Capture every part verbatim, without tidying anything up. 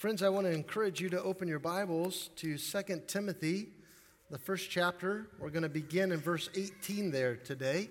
Friends, I want to encourage you to open your Bibles to Second Timothy, the first chapter. We're going to begin in verse eighteen there today.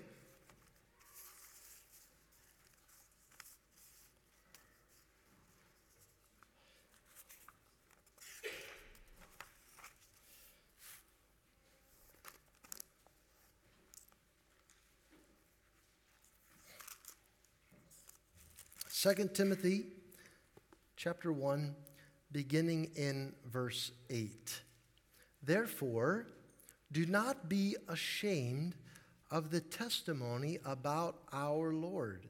Second Timothy chapter one, beginning in verse eight. Therefore, do not be ashamed of the testimony about our Lord,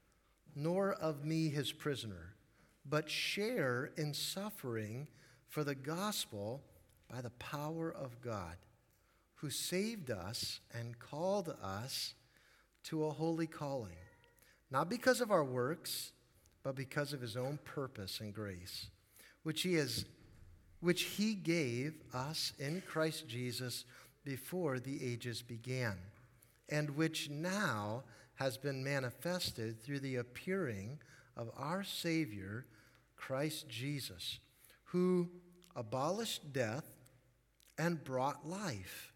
nor of me his prisoner, but share in suffering for the gospel by the power of God, who saved us and called us to a holy calling, not because of our works, but because of his own purpose and grace, which he has, which he gave us in Christ Jesus before the ages began, and which now has been manifested through the appearing of our Savior, Christ Jesus, who abolished death and brought life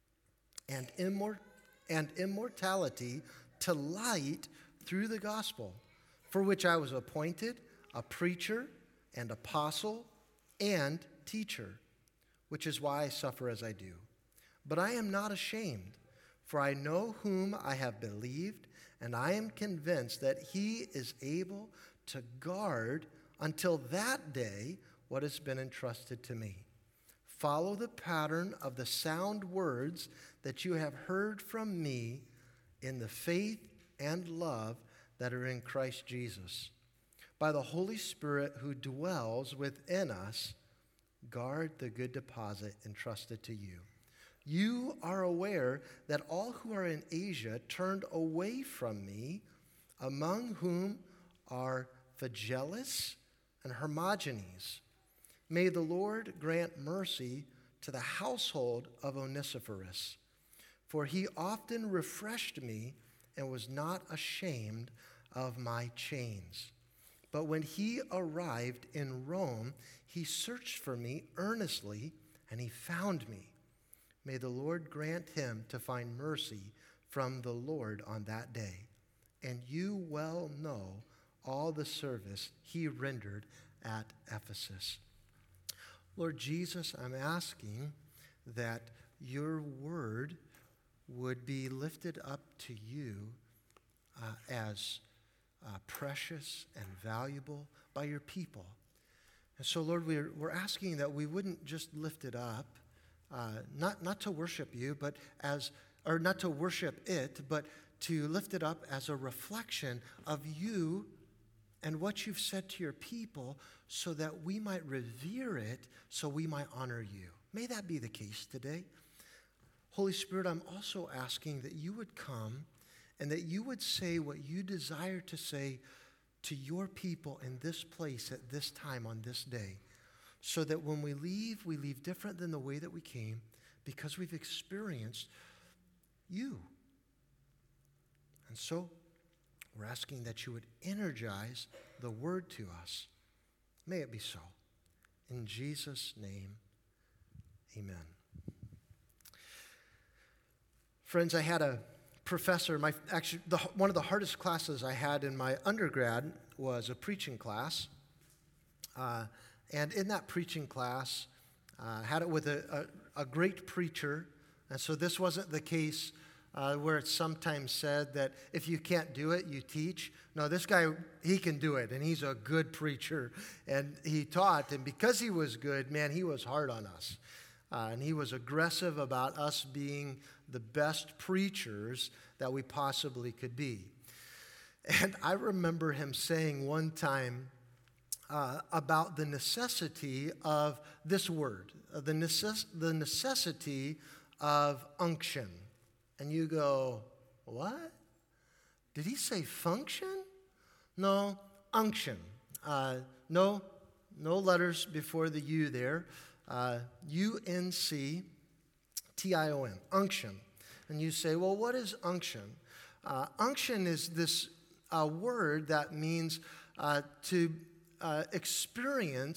and, immort- and immortality to light through the gospel, for which I was appointed a preacher and apostle and teacher, which is why I suffer as I do. But I am not ashamed, for I know whom I have believed, and I am convinced that he is able to guard until that day what has been entrusted to me. Follow the pattern of the sound words that you have heard from me in the faith and love that are in Christ Jesus. By the Holy Spirit who dwells within us, guard the good deposit entrusted to you. You are aware that all who are in Asia turned away from me, among whom are Phygellus and Hermogenes. May the Lord grant mercy to the household of Onesiphorus, for he often refreshed me and was not ashamed of my chains. But when he arrived in Rome, he searched for me earnestly, and he found me. May the Lord grant him to find mercy from the Lord on that day. And you well know all the service he rendered at Ephesus. Lord Jesus, I'm asking that your word would be lifted up to you uh, as uh, precious and valuable by your people. And so, Lord, we're, we're asking that we wouldn't just lift it up, uh, not, not to worship you, but as, or not to worship it, but to lift it up as a reflection of you and what you've said to your people so that we might revere it, so we might honor you. May that be the case today. Holy Spirit, I'm also asking that you would come and that you would say what you desire to say to your people in this place at this time on this day, so that when we leave, we leave different than the way that we came because we've experienced you. And so we're asking that you would energize the word to us. May it be so. In Jesus' name, amen. Friends, I had a professor, my actually the, one of the hardest classes I had in my undergrad was a preaching class. Uh, and in that preaching class, I uh, had it with a, a, a great preacher. And so this wasn't the case uh, where it's sometimes said that if you can't do it, you teach. No, this guy, he can do it, and he's a good preacher. And he taught, and because he was good, man, he was hard on us. Uh, and he was aggressive about us being the best preachers that we possibly could be. And I remember him saying one time uh, about the necessity of this word, uh, the, necess- the necessity of unction. And you go, what? Did he say function? No, unction. Uh, no, no letters before the U there. Uh, U N C T I O N, unction. And you say, well, what is unction? Uh, unction is this uh, word that means uh, to uh, experience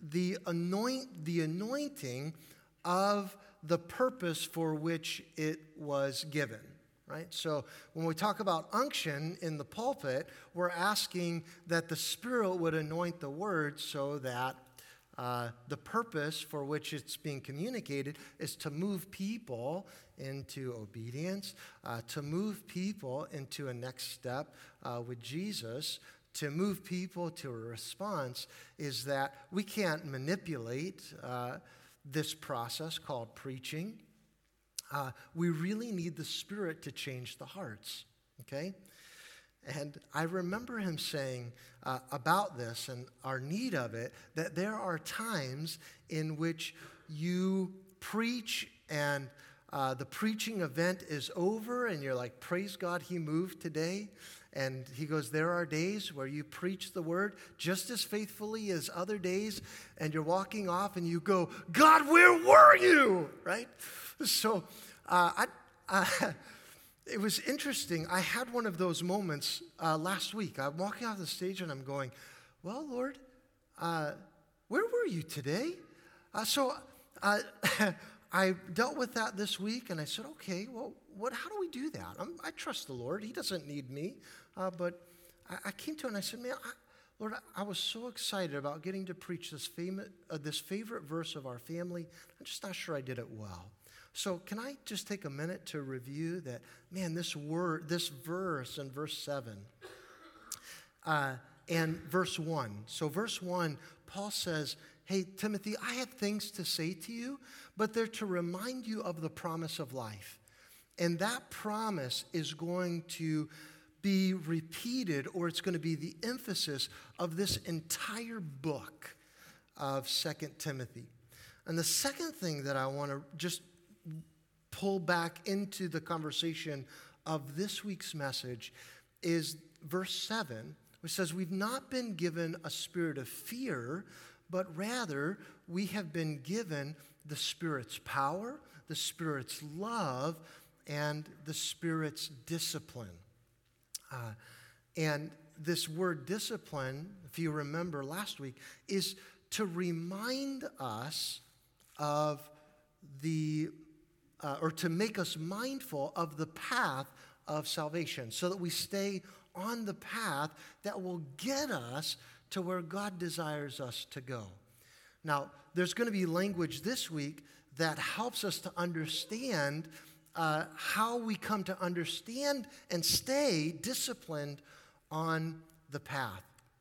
the anoint the anointing of the purpose for which it was given, right? So when we talk about unction in the pulpit, we're asking that the Spirit would anoint the word so that uh, the purpose for which it's being communicated is to move people into obedience, uh, to move people into a next step uh, with Jesus, to move people to a response, is that we can't manipulate uh, this process called preaching. Uh, we really need the Spirit to change the hearts, okay? And I remember him saying uh, about this and our need of it, that there are times in which you preach and uh, the preaching event is over and you're like, praise God, he moved today. And he goes, there are days where you preach the word just as faithfully as other days, and you're walking off and you go, God, where were you? Right? So uh, I, uh, it was interesting. I had one of those moments uh, last week. I'm walking off the stage and I'm going, well, Lord, uh, where were you today? Uh, so uh, I dealt with that this week, and I said, okay, well, what? How do we do that? I'm, I trust the Lord. He doesn't need me. Uh, but I, I came to him and I said, man, I, Lord, I, I was so excited about getting to preach this, famous, uh, this favorite verse of our family. I'm just not sure I did it well. So can I just take a minute to review that, man, this word, this verse in verse seven uh, and verse one. So verse one, Paul says, hey, Timothy, I have things to say to you, but they're to remind you of the promise of life. And that promise is going to be repeated, or it's going to be the emphasis of this entire book of Second Timothy. And the second thing that I want to just pull back into the conversation of this week's message is verse seven, which says, we've not been given a spirit of fear, but rather we have been given the Spirit's power, the Spirit's love, and the Spirit's discipline. Uh, and this word discipline, if you remember last week, is to remind us of the, uh, or to make us mindful of the path of salvation so that we stay on the path that will get us to where God desires us to go. Now, there's going to be language this week that helps us to understand Uh, how we come to understand and stay disciplined on the path.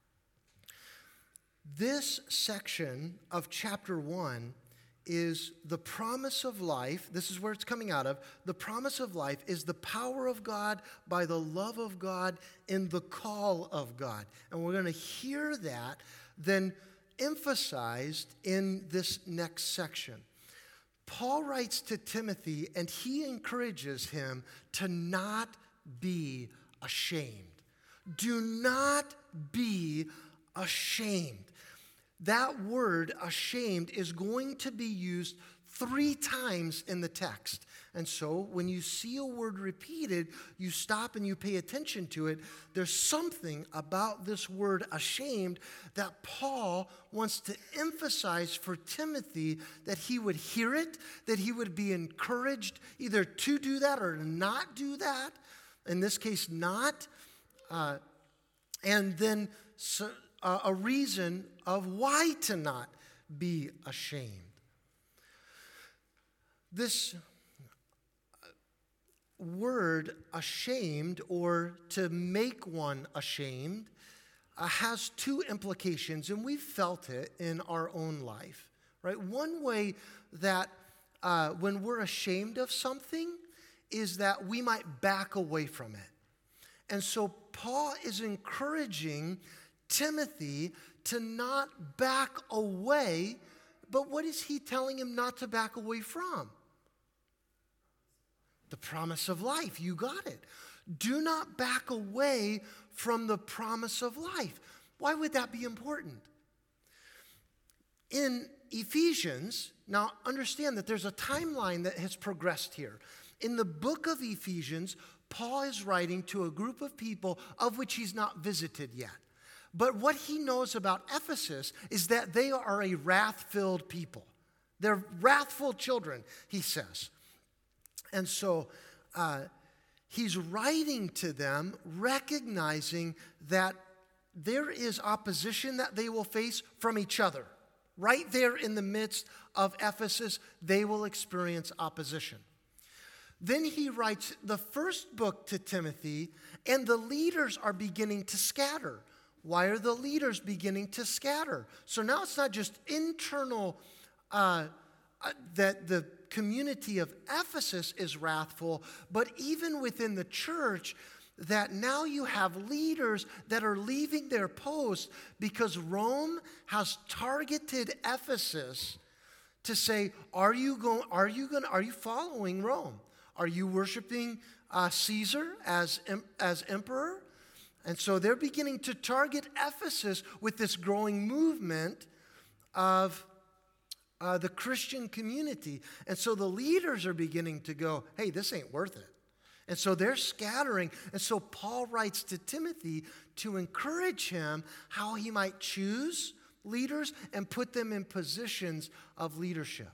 This section of chapter one is the promise of life. This is where it's coming out of. The promise of life is the power of God by the love of God in the call of God. And we're going to hear that then emphasized in this next section. Paul writes to Timothy, and he encourages him to not be ashamed. Do not be ashamed. That word, ashamed, is going to be used three times in the text. And so when you see a word repeated, you stop and you pay attention to it. There's something about this word ashamed that Paul wants to emphasize for Timothy, that he would hear it, that he would be encouraged either to do that or not do that. In this case, not. Uh, and then so, uh, a reason of why to not be ashamed. This word ashamed, or to make one ashamed, uh, has two implications, and we've felt it in our own life, right? One way that uh, when we're ashamed of something is that we might back away from it. And so Paul is encouraging Timothy to not back away, but what is he telling him not to back away from? The promise of life. You got it. Do not back away from the promise of life. Why would that be important? In Ephesians, now understand that there's a timeline that has progressed here. In the book of Ephesians, Paul is writing to a group of people of which he's not visited yet. But what he knows about Ephesus is that they are a wrath-filled people. They're wrathful children, he says. And so uh, he's writing to them, recognizing that there is opposition that they will face from each other. Right there in the midst of Ephesus, they will experience opposition. Then he writes the first book to Timothy, and the leaders are beginning to scatter. Why are the leaders beginning to scatter? So now it's not just internal, uh, uh, that the community of Ephesus is wrathful, but even within the church, that now you have leaders that are leaving their post because Rome has targeted Ephesus to say, are you going, are you going, are you following Rome? Are you worshiping uh, Caesar as, as emperor? And so they're beginning to target Ephesus with this growing movement of uh, the Christian community. And so the leaders are beginning to go, hey, this ain't worth it. And so they're scattering. And so Paul writes to Timothy to encourage him how he might choose leaders and put them in positions of leadership.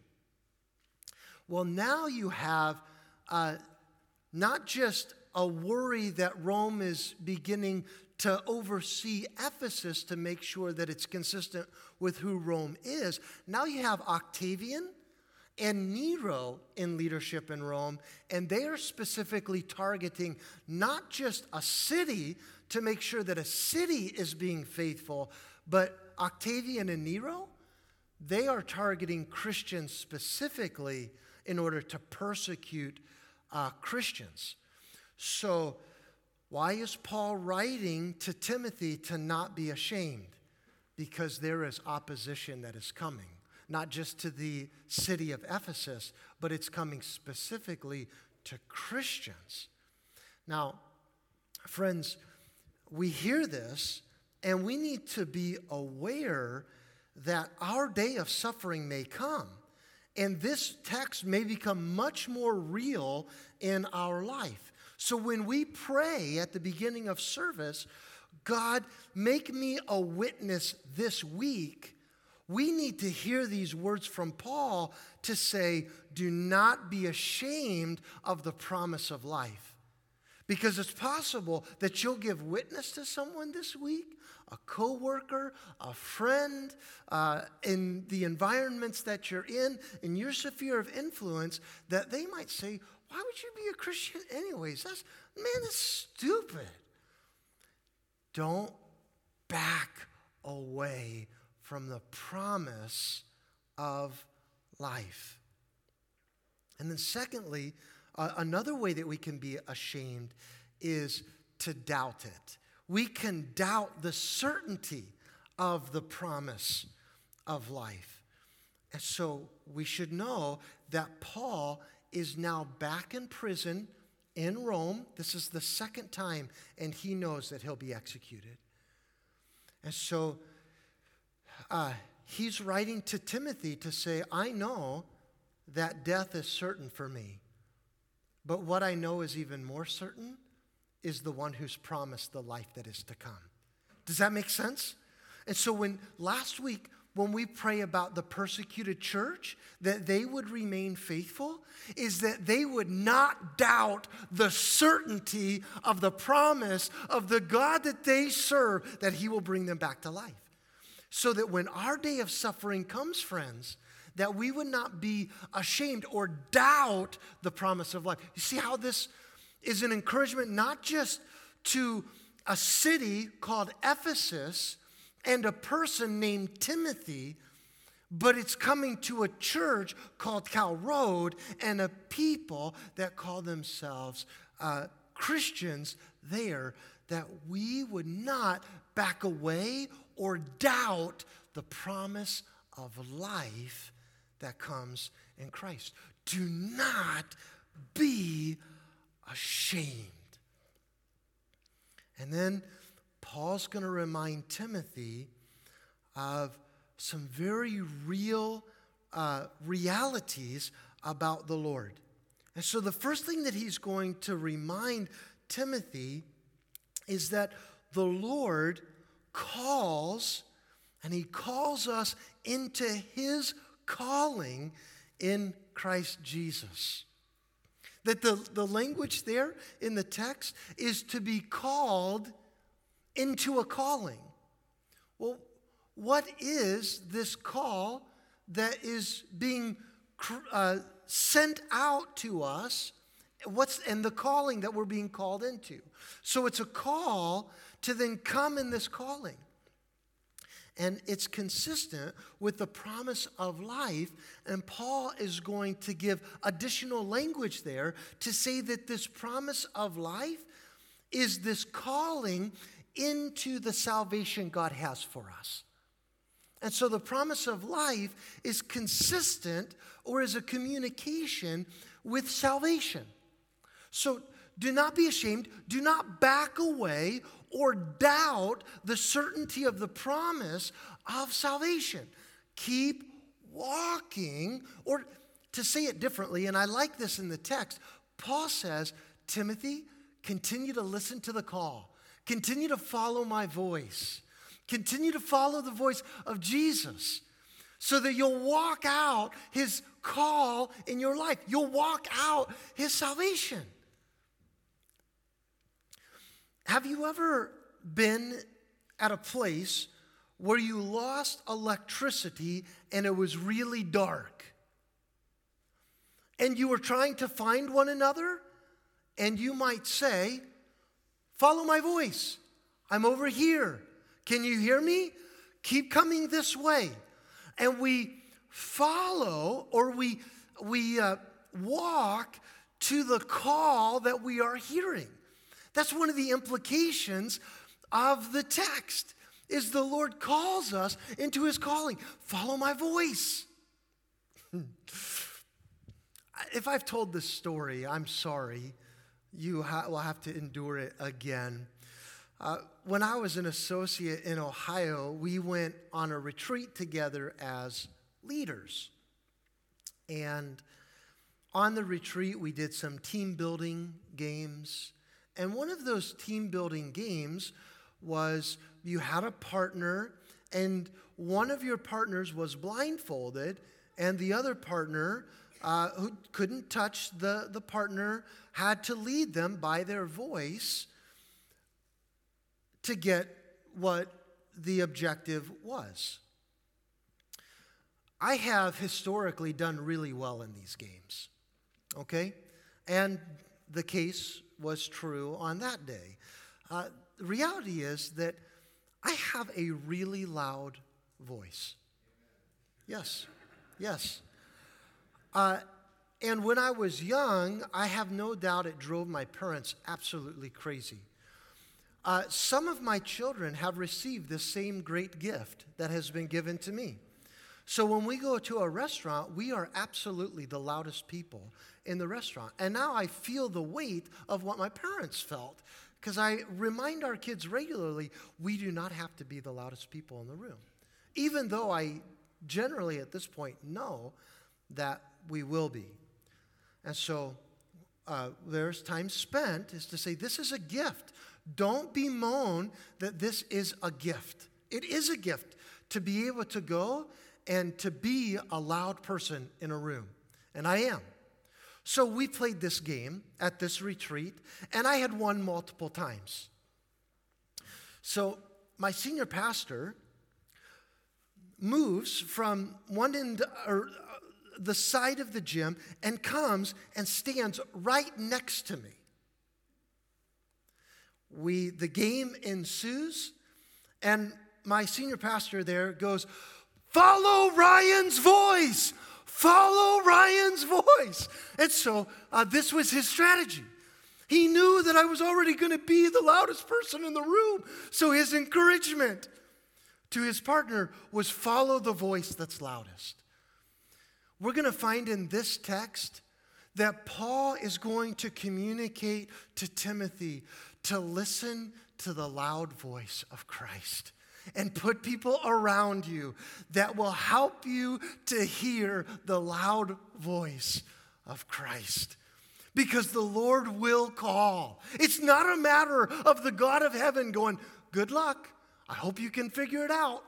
Well, now you have uh, not just a worry that Rome is beginning to oversee Ephesus to make sure that it's consistent with who Rome is. Now you have Octavian and Nero in leadership in Rome, and they are specifically targeting not just a city to make sure that a city is being faithful, but Octavian and Nero, they are targeting Christians specifically in order to persecute uh, Christians. So why is Paul writing to Timothy to not be ashamed? Because there is opposition that is coming. Not just to the city of Ephesus, but it's coming specifically to Christians. Now, friends, we hear this, and we need to be aware that our day of suffering may come, and this text may become much more real in our life. So when we pray at the beginning of service, God, make me a witness this week, we need to hear these words from Paul to say, do not be ashamed of the promise of life. Because it's possible that you'll give witness to someone this week, a coworker, a friend, uh, in the environments that you're in, in your sphere of influence, that they might say, why would you be a Christian anyways? That's, man, that's stupid. Don't back away from the promise of life. And then secondly, uh, another way that we can be ashamed is to doubt it. We can doubt the certainty of the promise of life. And so we should know that Paul is now back in prison in Rome. This is the second time, and he knows that he'll be executed. And so Uh, he's writing to Timothy to say, I know that death is certain for me, but what I know is even more certain is the one who's promised the life that is to come. Does that make sense? And so when last week, when we pray about the persecuted church, that they would remain faithful, is that they would not doubt the certainty of the promise of the God that they serve, that he will bring them back to life. So that when our day of suffering comes, friends, that we would not be ashamed or doubt the promise of life. You see how this is an encouragement not just to a city called Ephesus and a person named Timothy, but it's coming to a church called Cal Road and a people that call themselves uh, Christians there, that we would not back away or doubt the promise of life that comes in Christ. Do not be ashamed. And then Paul's going to remind Timothy of some very real uh, realities about the Lord. And so the first thing that he's going to remind Timothy is that the Lord calls, and he calls us into his calling in Christ Jesus. That the, the language there in the text is to be called into a calling. Well, what is this call that is being uh, sent out to us? What's and the calling that we're being called into? So it's a call to then come in this calling. And it's consistent with the promise of life. And Paul is going to give additional language there to say that this promise of life is this calling into the salvation God has for us. And so the promise of life is consistent or is a communication with salvation. So do not be ashamed. Do not back away or doubt the certainty of the promise of salvation. Keep walking, or to say it differently, and I like this in the text, Paul says, Timothy, continue to listen to the call. Continue to follow my voice. Continue to follow the voice of Jesus so that you'll walk out his call in your life. You'll walk out his salvation. Have you ever been at a place where you lost electricity and it was really dark? And you were trying to find one another, and you might say, follow my voice. I'm over here. Can you hear me? Keep coming this way. And we follow, or we, we uh, walk to the call that we are hearing. That's one of the implications of the text, is the Lord calls us into his calling. Follow my voice. If I've told this story, I'm sorry. You ha- will have to endure it again. Uh, when I was an associate in Ohio, we went on a retreat together as leaders. And on the retreat, we did some team building games. And one of those team building games was you had a partner, and one of your partners was blindfolded, and the other partner, uh, who couldn't touch the, the partner, had to lead them by their voice to get what the objective was. I have historically done really well in these games, okay? And the case was true on that day. Uh, the reality is that I have a really loud voice. Yes, yes. Uh, and when I was young, I have no doubt it drove my parents absolutely crazy. Uh, some of my children have received this same great gift that has been given to me. So when we go to a restaurant, we are absolutely the loudest people in the restaurant. And now I feel the weight of what my parents felt, because I remind our kids regularly, we do not have to be the loudest people in the room. Even though I generally at this point know that we will be. And so uh, there's time spent is to say, this is a gift. Don't bemoan that this is a gift. It is a gift to be able to go and to be a loud person in a room. And I am. So we played this game at this retreat, and I had won multiple times. So my senior pastor moves from one end, or the side of the gym, and comes and stands right next to me. We, the game ensues, and my senior pastor there goes, follow Ryan's voice. Follow Ryan's voice. And so uh, this was his strategy. He knew that I was already going to be the loudest person in the room. So his encouragement to his partner was follow the voice that's loudest. We're going to find in this text that Paul is going to communicate to Timothy to listen to the loud voice of Christ. And put people around you that will help you to hear the loud voice of Christ. Because the Lord will call. It's not a matter of the God of heaven going, good luck. I hope you can figure it out.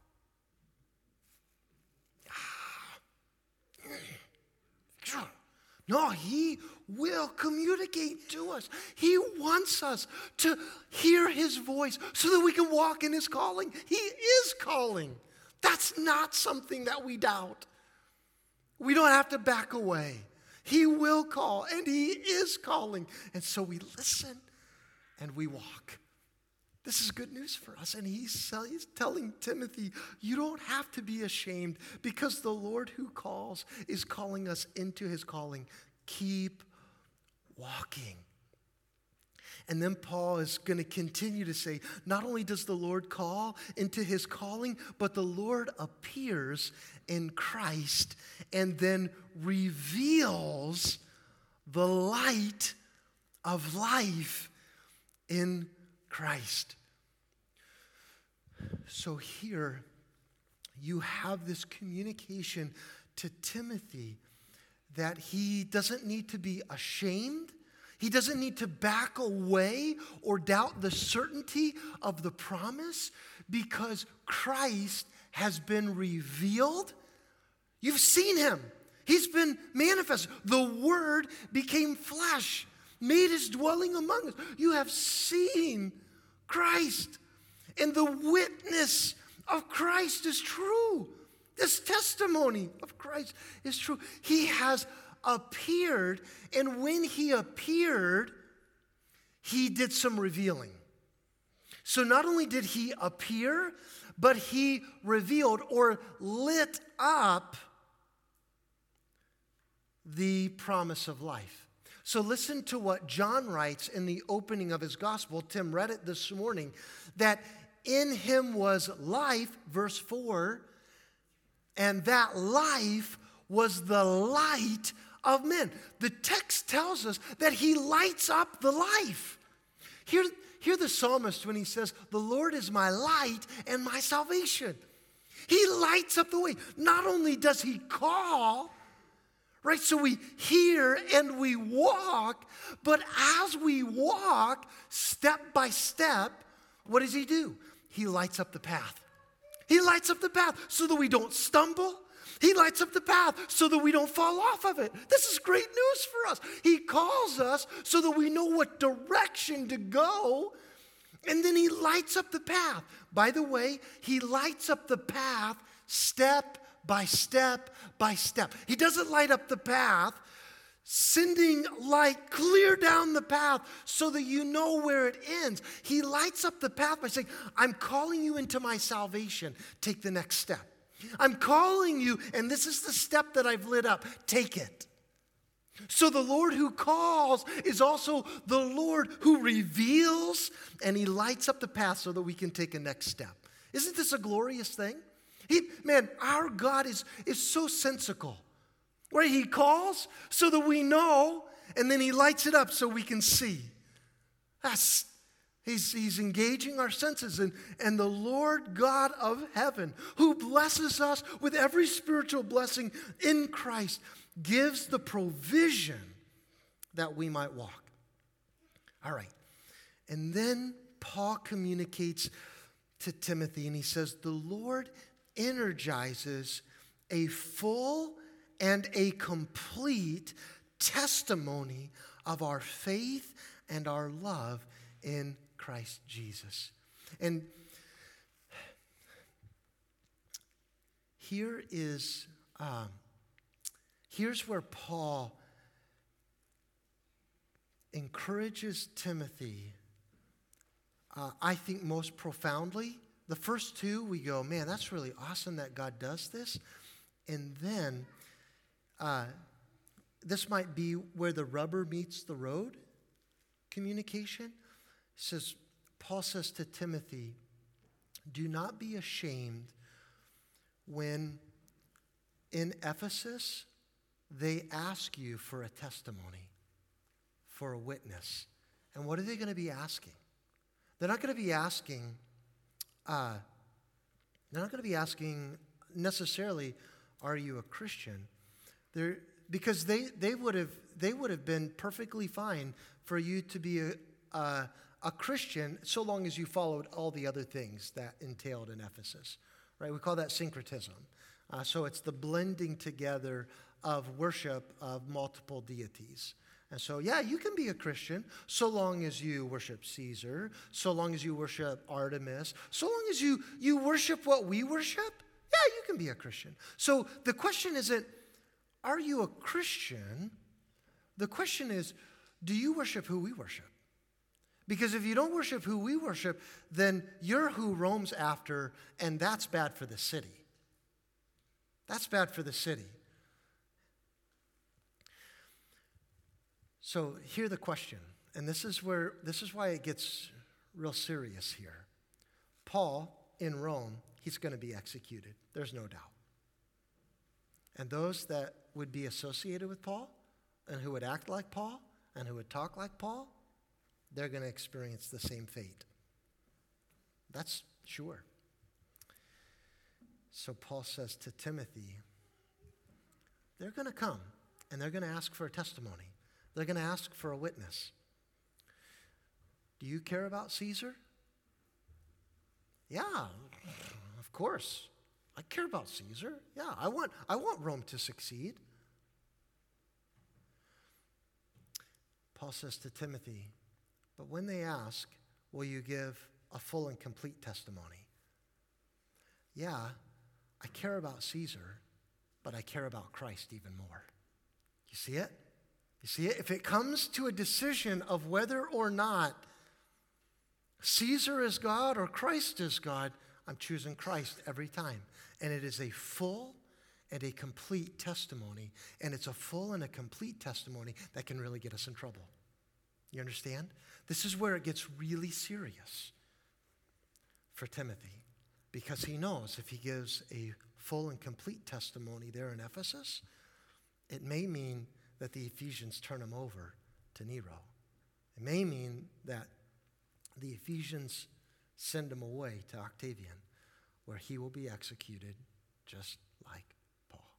No, he will communicate to us. He wants us to hear his voice so that we can walk in his calling. He is calling. That's not something that we doubt. We don't have to back away. He will call, and he is calling. And so we listen and we walk. This is good news for us. And he's, he's telling Timothy, you don't have to be ashamed because the Lord who calls is calling us into his calling. Keep walking. And then Paul is going to continue to say, not only does the Lord call into his calling, but the Lord appears in Christ and then reveals the light of life in Christ. So here you have this communication to Timothy that he doesn't need to be ashamed. He doesn't need to back away or doubt the certainty of the promise because Christ has been revealed. You've seen him. He's been manifested. The Word became flesh, made his dwelling among us. You have seen Christ, and the witness of Christ is true. This testimony of Christ is true. He has appeared, and when he appeared, he did some revealing. So not only did he appear, but he revealed or lit up the promise of life. So listen to what John writes in the opening of his gospel. Tim read it this morning, that in him was life, verse four, and that life was the light of men. The text tells us that he lights up the life. Hear, hear the psalmist when he says, the Lord is my light and my salvation. He lights up the way. Not only does he call, right, so we hear and we walk, but as we walk, step by step, what does he do? He lights up the path. He lights up the path so that we don't stumble. He lights up the path so that we don't fall off of it. This is great news for us. He calls us so that we know what direction to go, and then he lights up the path. By the way, he lights up the path step by step by step. He doesn't light up the path sending light clear down the path so that you know where it ends. He lights up the path by saying, I'm calling you into my salvation. Take the next step. I'm calling you, and this is the step that I've lit up. Take it. So the Lord who calls is also the Lord who reveals, and he lights up the path so that we can take a next step. Isn't this a glorious thing? He, man, our God is, is so sensical. Right? He calls so that we know, and then he lights it up so we can see. That's, he's, he's engaging our senses. And, and the Lord God of heaven, who blesses us with every spiritual blessing in Christ, gives the provision that we might walk. All right. And then Paul communicates to Timothy, and he says, the Lord energizes a full and a complete testimony of our faith and our love in Christ Jesus. And here is, um, here's where Paul encourages Timothy, uh, I think most profoundly. The first two, we go, man, that's really awesome that God does this. And then uh, this might be where the rubber meets the road communication. It says, Paul says to Timothy, do not be ashamed when in Ephesus they ask you for a testimony, for a witness. And what are they going to be asking? They're not going to be asking, uh, they're not going to be asking necessarily, are you a Christian? They're, because they, they would have they would have been perfectly fine for you to be a, a, a Christian so long as you followed all the other things that entailed in Ephesus, right? We call that syncretism. Uh, so it's the blending together of worship of multiple deities. And so, yeah, you can be a Christian so long as you worship Caesar, so long as you worship Artemis, so long as you, you worship what we worship, yeah, you can be a Christian. So the question isn't, are you a Christian? The question is, do you worship who we worship? Because if you don't worship who we worship, then you're who Rome's after, and that's bad for the city. That's bad for the city. So hear the question, and this is where this is why it gets real serious here. Paul in Rome, he's going to be executed. There's no doubt. And those that would be associated with Paul and who would act like Paul and who would talk like Paul, they're going to experience the same fate. That's sure. So Paul says to Timothy, they're going to come and they're going to ask for a testimony. They're going to ask for a witness. Do you care about Caesar? Yeah, of course. I care about Caesar. Yeah, I want, I want Rome to succeed. Paul says to Timothy, but when they ask, will you give a full and complete testimony? Yeah, I care about Caesar, but I care about Christ even more. You see it? You see it? If it comes to a decision of whether or not Caesar is God or Christ is God, I'm choosing Christ every time. And it is a full and a complete testimony. And it's a full and a complete testimony that can really get us in trouble. You understand? This is where it gets really serious for Timothy. Because he knows if he gives a full and complete testimony there in Ephesus, it may mean that the Ephesians turn him over to Nero. It may mean that the Ephesians send him away to Octavian, where he will be executed just like Paul.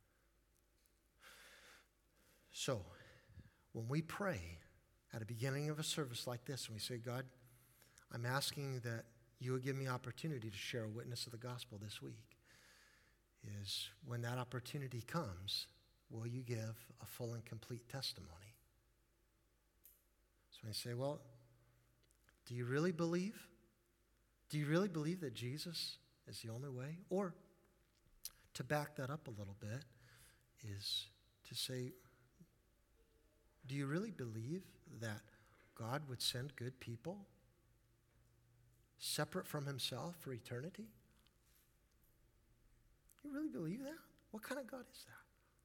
So, when we pray at the beginning of a service like this, and we say, God, I'm asking that you would give me opportunity to share a witness of the gospel this week, is when that opportunity comes, will you give a full and complete testimony? So I say, well, do you really believe? Do you really believe that Jesus is the only way? Or to back that up a little bit is to say, do you really believe that God would send good people separate from himself for eternity? You really believe that? What kind of God is that?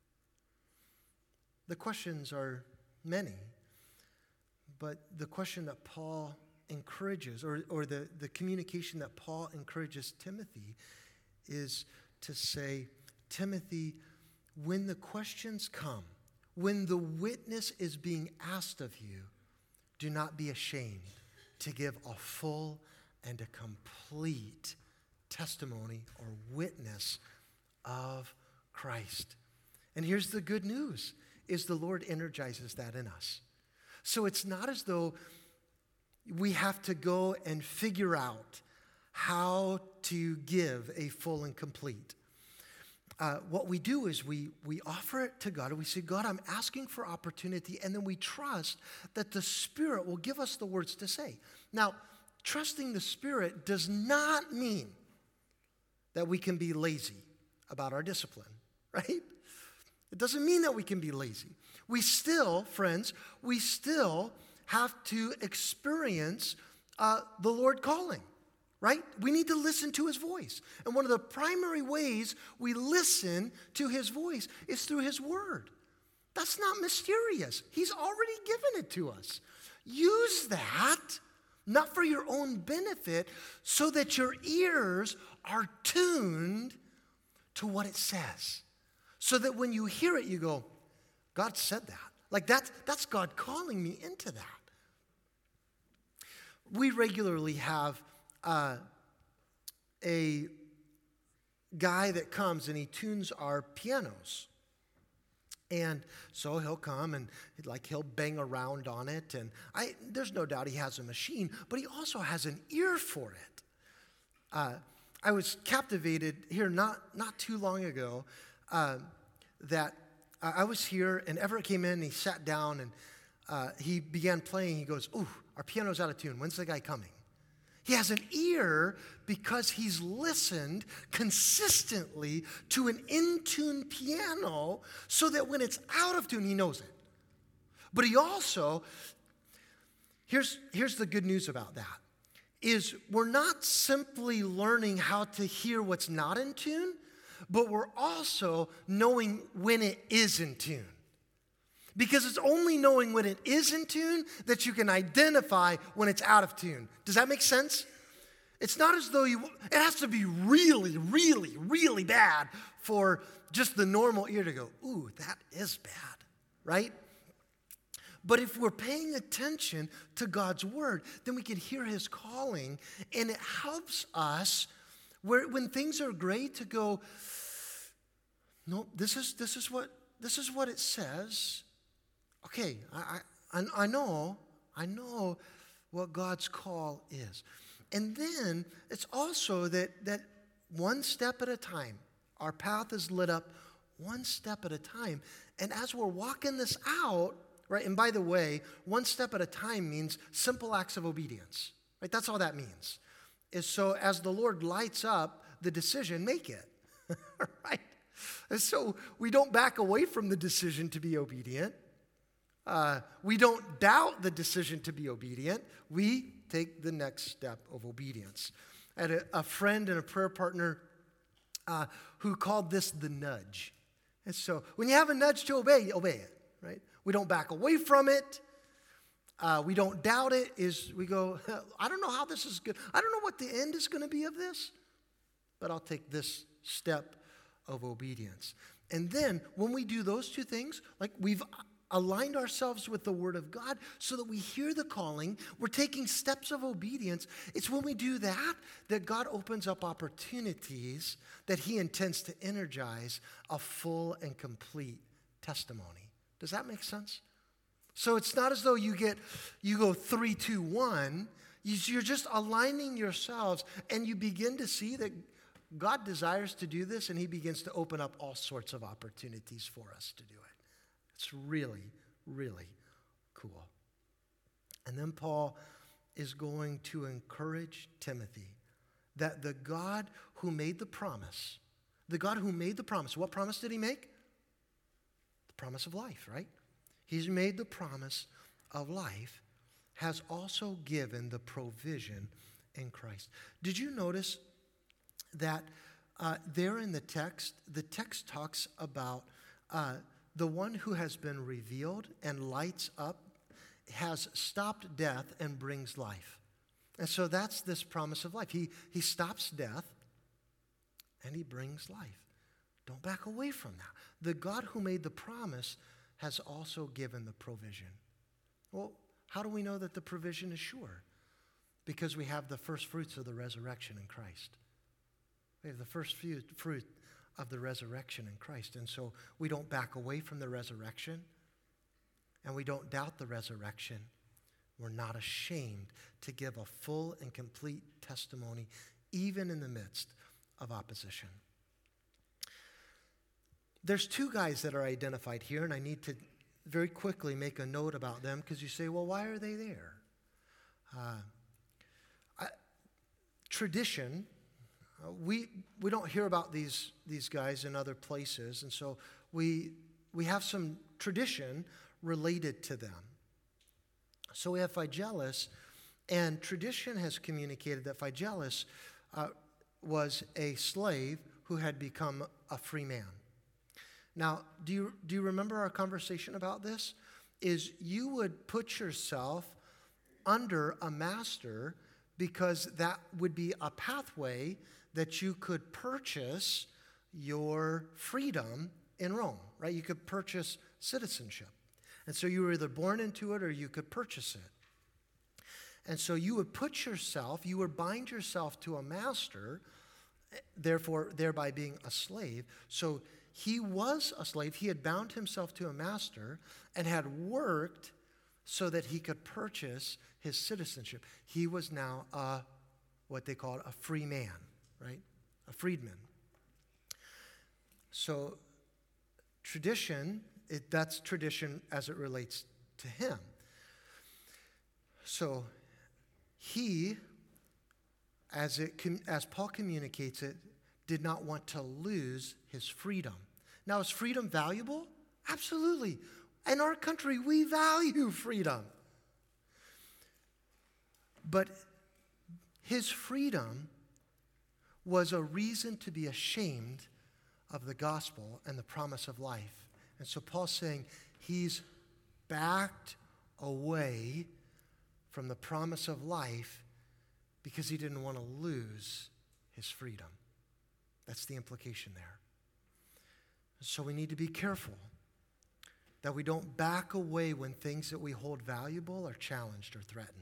The questions are many, but the question that Paul encourages, or, or the, the communication that Paul encourages Timothy is to say, Timothy, when the questions come, when the witness is being asked of you, do not be ashamed to give a full and a complete testimony or witness of Christ. And here's the good news, is the Lord energizes that in us. So it's not as though we have to go and figure out how to give a full and complete. Uh, what we do is we, we offer it to God, and we say, God, I'm asking for opportunity, and then we trust that the Spirit will give us the words to say. Now, trusting the Spirit does not mean that we can be lazy about our discipline, right? It doesn't mean that we can be lazy. We still, friends, we still have to experience uh, the Lord calling, right? We need to listen to his voice. And one of the primary ways we listen to his voice is through his word. That's not mysterious. He's already given it to us. Use that, not for your own benefit, so that your ears are tuned to what it says. So that when you hear it, you go, God said that. Like that's, that's God calling me into that. We regularly have uh, a guy that comes and he tunes our pianos. And so he'll come and like he'll bang around on it. And I, there's no doubt he has a machine, but he also has an ear for it. Uh, I was captivated here not, not too long ago uh, that I was here and Everett came in and he sat down and uh, he began playing. He goes, "Ooh, our piano's out of tune. When's the guy coming?" He has an ear because he's listened consistently to an in-tune piano so that when it's out of tune, he knows it. But he also, here's, here's the good news about that, is we're not simply learning how to hear what's not in tune, but we're also knowing when it is in tune. Because it's only knowing when it is in tune that you can identify when it's out of tune. Does that make sense? It's not as though you, it has to be really, really, really bad for just the normal ear to go, "Ooh, that is bad," right? But if we're paying attention to God's word, then we can hear his calling, and it helps us where when things are great to go, "No, this is this is what this is what it says. Okay, I, I, I know, I know what God's call is." And then it's also that, that one step at a time, our path is lit up one step at a time. And as we're walking this out, right, and by the way, one step at a time means simple acts of obedience, right? That's all that means. Is so as the Lord lights up the decision, make it, right? And so we don't back away from the decision to be obedient. Uh, we don't doubt the decision to be obedient. We take the next step of obedience. I had a, a friend and a prayer partner uh, who called this the nudge. And so when you have a nudge to obey, you obey it, right? We don't back away from it. Uh, we don't doubt it. Is we go, "I don't know how this is good. I don't know what the end is going to be of this, but I'll take this step of obedience." And then when we do those two things, like we've aligned ourselves with the Word of God so that we hear the calling, we're taking steps of obedience. It's when we do that that God opens up opportunities that he intends to energize a full and complete testimony. Does that make sense? So it's not as though you get, you go three, two, one. You're just aligning yourselves and you begin to see that God desires to do this and he begins to open up all sorts of opportunities for us to do it. It's really, really cool. And then Paul is going to encourage Timothy that the God who made the promise, the God who made the promise, what promise did he make? The promise of life, right? He's made the promise of life, has also given the provision in Christ. Did you notice that uh, there in the text, the text talks about uh, the one who has been revealed and lights up, has stopped death and brings life. And so that's this promise of life. He, he stops death and he brings life. Don't back away from that. The God who made the promise has also given the provision. Well, how do we know that the provision is sure? Because we have the first fruits of the resurrection in Christ. We have the first fruit of the resurrection in Christ. And so we don't back away from the resurrection and we don't doubt the resurrection. We're not ashamed to give a full and complete testimony even in the midst of opposition. There's two guys that are identified here, and I need to very quickly make a note about them because you say, well, why are they there? Uh, I, tradition, uh, we we don't hear about these, these guys in other places, and so we we have some tradition related to them. So we have Phygellus, and tradition has communicated that Phygellus uh, was a slave who had become a free man. Now, do you, do you remember our conversation about this? Is you would put yourself under a master because that would be a pathway that you could purchase your freedom in Rome, right? You could purchase citizenship. And so you were either born into it or you could purchase it. And so you would put yourself, you would bind yourself to a master, therefore, thereby being a slave. So he was a slave. He had bound himself to a master and had worked so that he could purchase his citizenship. He was now a, what they called a free man, right? A freedman. So tradition, it, that's tradition as it relates to him. So he, as it as Paul communicates it, did not want to lose his freedom. Now, is freedom valuable? Absolutely. In our country, we value freedom. But his freedom was a reason to be ashamed of the gospel and the promise of life. And so Paul's saying he's backed away from the promise of life because he didn't want to lose his freedom. That's the implication there. So we need to be careful that we don't back away when things that we hold valuable are challenged or threatened.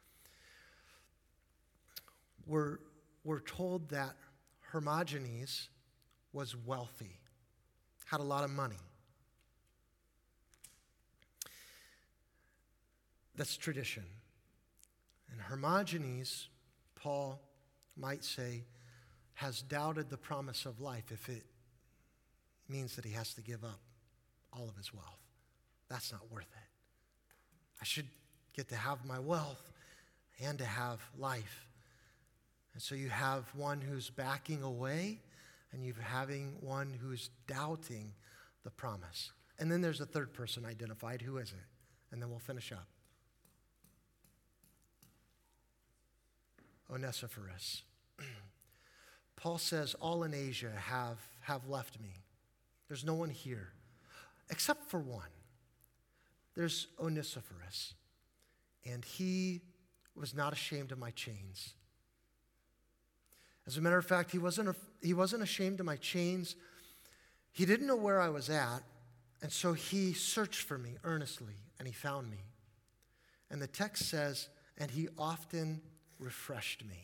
We're, we're told that Hermogenes was wealthy, had a lot of money. That's tradition. And Hermogenes, Paul might say, has doubted the promise of life if it means that he has to give up all of his wealth. That's not worth it. I should get to have my wealth and to have life. And so you have one who's backing away, and you're having one who's doubting the promise. And then there's a third person identified. Who is it? And then we'll finish up. Onesiphorus. Paul says, all in Asia have, have left me. There's no one here, except for one. There's Onesiphorus, and he was not ashamed of my chains. As a matter of fact, he wasn't, he wasn't ashamed of my chains. He didn't know where I was at, and so he searched for me earnestly, and he found me. And the text says, and he often refreshed me.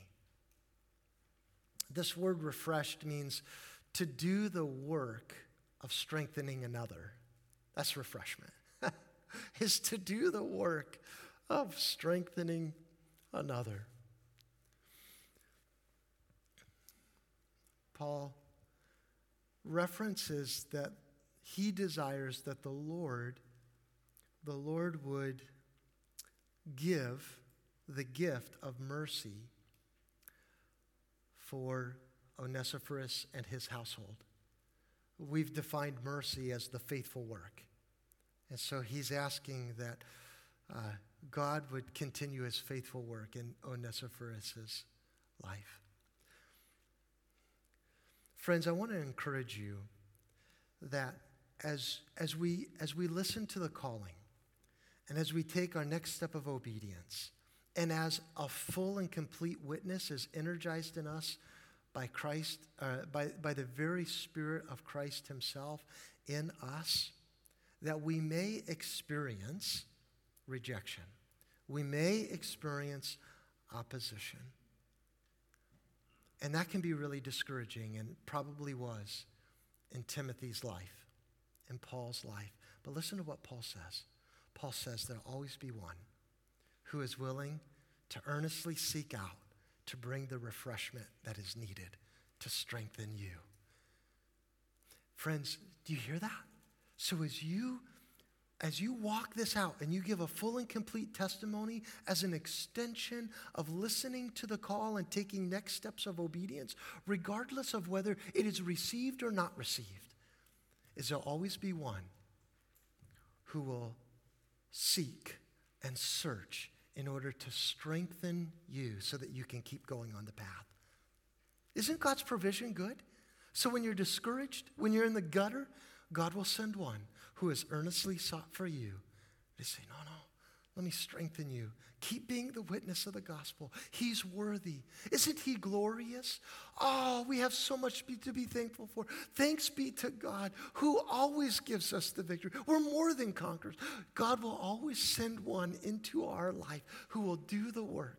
This word refreshed means to do the work of strengthening another. That's refreshment. Is to do the work of strengthening another. Paul references that he desires that the Lord, the Lord would give the gift of mercy for Onesiphorus and his household. We've defined mercy as the faithful work. And so he's asking that uh, God would continue his faithful work in Onesiphorus' life. Friends, I want to encourage you that as, as, we, as we listen to the calling, and as we take our next step of obedience, and as a full and complete witness is energized in us by Christ, uh, by, by the very Spirit of Christ himself in us, that we may experience rejection. We may experience opposition. And that can be really discouraging, and probably was in Timothy's life, in Paul's life. But listen to what Paul says. Paul says there'll always be one who is willing to earnestly seek out to bring the refreshment that is needed to strengthen you. Friends, do you hear that? So as you, as you walk this out and you give a full and complete testimony as an extension of listening to the call and taking next steps of obedience, regardless of whether it is received or not received, is there'll always be one who will seek and search in order to strengthen you so that you can keep going on the path. Isn't God's provision good? So when you're discouraged, when you're in the gutter, God will send one who has earnestly sought for you to say, no, no, let me strengthen you. Keep being the witness of the gospel. He's worthy. Isn't he glorious? Oh, we have so much be, to be thankful for. Thanks be to God who always gives us the victory. We're more than conquerors. God will always send one into our life who will do the work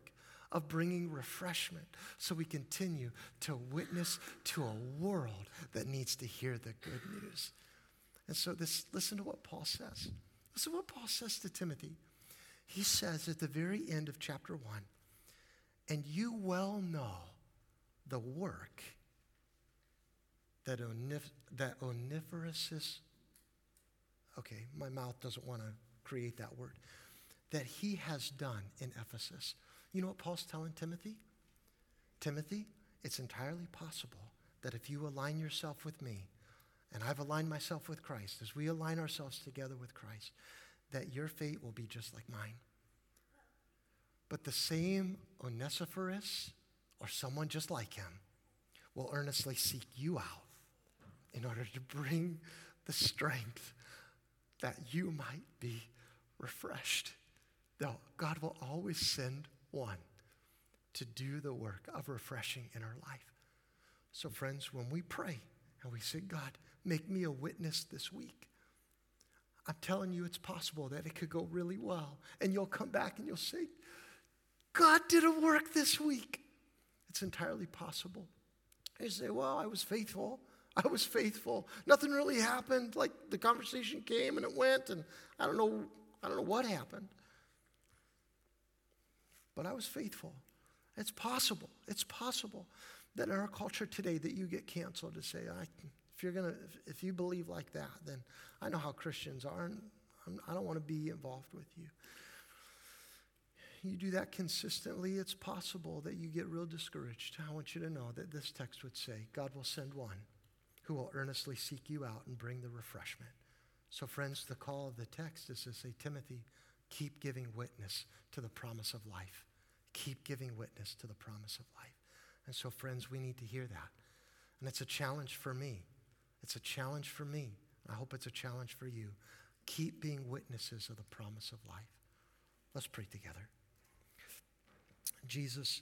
of bringing refreshment so we continue to witness to a world that needs to hear the good news. And so this, listen to what Paul says. Listen to what Paul says to Timothy. He says at the very end of chapter one, and you well know the work that, onif- that Onesiphorus, okay, my mouth doesn't want to create that word, that he has done in Ephesus. You know what Paul's telling Timothy? Timothy, it's entirely possible that if you align yourself with me, and I've aligned myself with Christ, as we align ourselves together with Christ, that your fate will be just like mine. But the same Onesiphorus, or someone just like him, will earnestly seek you out in order to bring the strength that you might be refreshed. Now, God will always send one to do the work of refreshing in our life. So friends, when we pray and we say, God, make me a witness this week, I'm telling you it's possible that it could go really well. And you'll come back and you'll say, God did a work this week. It's entirely possible. You say, well, I was faithful. I was faithful. Nothing really happened. Like the conversation came and it went, and I don't know, I don't know what happened. But I was faithful. It's possible. It's possible that in our culture today that you get canceled to say, I, if you're gonna, if, if you believe like that, then I know how Christians are, and I'm, I don't want to be involved with you. You do that consistently, it's possible that you get real discouraged. I want you to know that this text would say, God will send one who will earnestly seek you out and bring the refreshment. So friends, the call of the text is to say, Timothy, keep giving witness to the promise of life. Keep giving witness to the promise of life. And so friends, we need to hear that. And it's a challenge for me. It's a challenge for me. I hope it's a challenge for you. Keep being witnesses of the promise of life. Let's pray together. Jesus,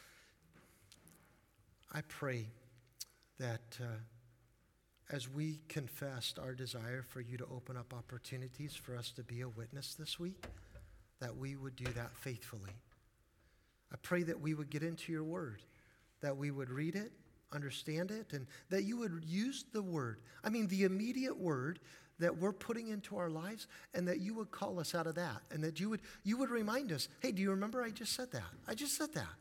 I pray that uh, as we confessed our desire for you to open up opportunities for us to be a witness this week, that we would do that faithfully. I pray that we would get into your word, that we would read it, understand it, and that you would use the word. I mean, the immediate word that we're putting into our lives, and that you would call us out of that, and that you would you would remind us, hey, do you remember I just said that? I just said that.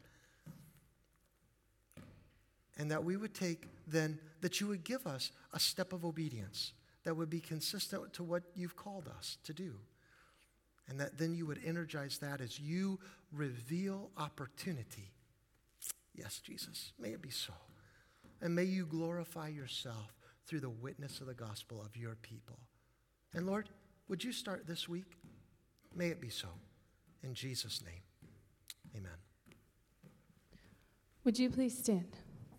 And that we would take then, that you would give us a step of obedience that would be consistent to what you've called us to do. And that then you would energize that as you reveal opportunity. Yes, Jesus, may it be so. And may you glorify yourself through the witness of the gospel of your people. And Lord, would you start this week? May it be so. In Jesus' name, amen. Would you please stand?